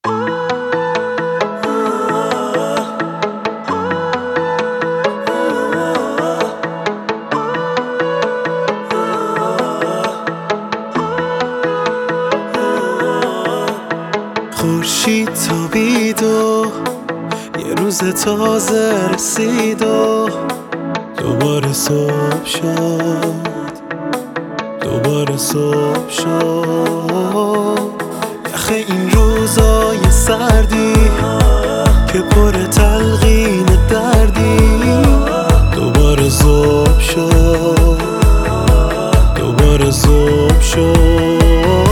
خورشید تابید و یه روز تازه رسید و دوباره صبح شد، دوباره صبح شد. یخ این روزای سردی که پر تلقین دردی دوباره صبح شد، دوباره صبح شد.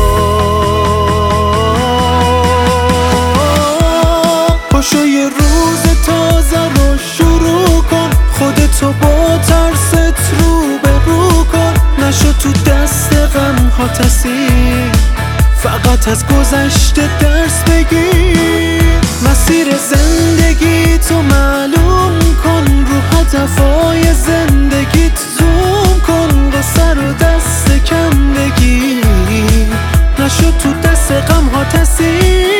پاشو یه روز تازه رو شروع کن، خودتو با ترست رو به رو کن. نشو تو دست غم ها تصیر، فقط از گذشته درس بگیر. مسیر زندگی تو معلوم کن، رو هدفهای زندگیت زوم کن. قصه رو دست کم بگیر، نشو تو دست غم ها تصیر.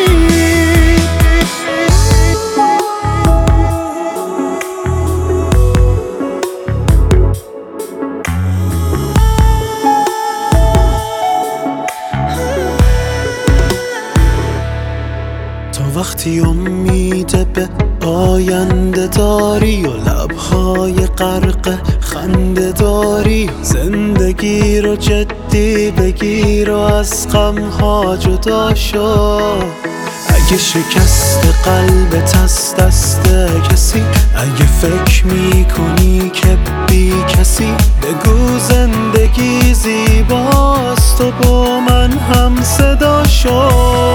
وقتی امید به آینده داری و لبهای غرق خنده داری، زندگی رو جدی بگیر و از غمها جدا شو. اگه شکست قلبت از دست کسی، اگه فکر میکنی که بی کسی، بگو زندگی زیباست و با من هم صدا شو.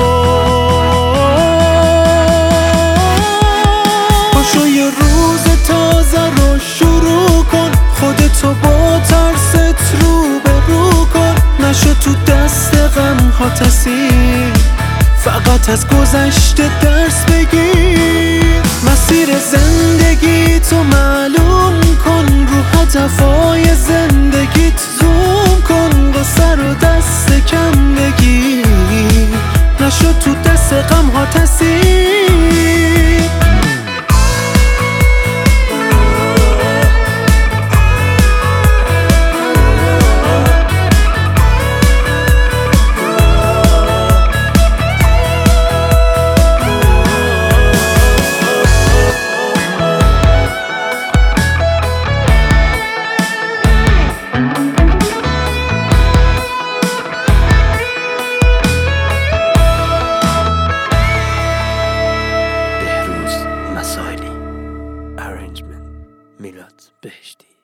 خودتو با ترست رو به رو کن. نشو تو دست غم ها تصیر، فقط از گذشته درس بگیر. مسیر زندگی تو معلوم کن، رو هدفهای زندگیت زوم کن. قصه رو دست کم بگیر، نشو تو دست غم ها تصیر. Arrangement میلاد بهشتی.